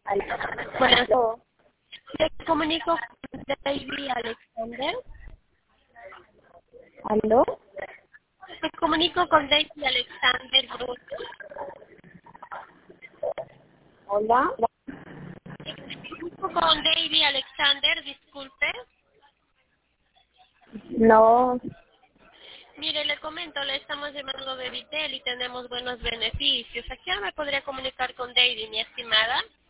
Buenas, Aló. me comunico con David Alexander. ¿Aló? Me comunico con David Alexander Bruno. Hola. Me comunico con David Alexander, disculpe. No. Mire, le comento, le estamos llamando de Vitel y tenemos buenos beneficios. ¿A qué hora me podría comunicar con David, mi estimada?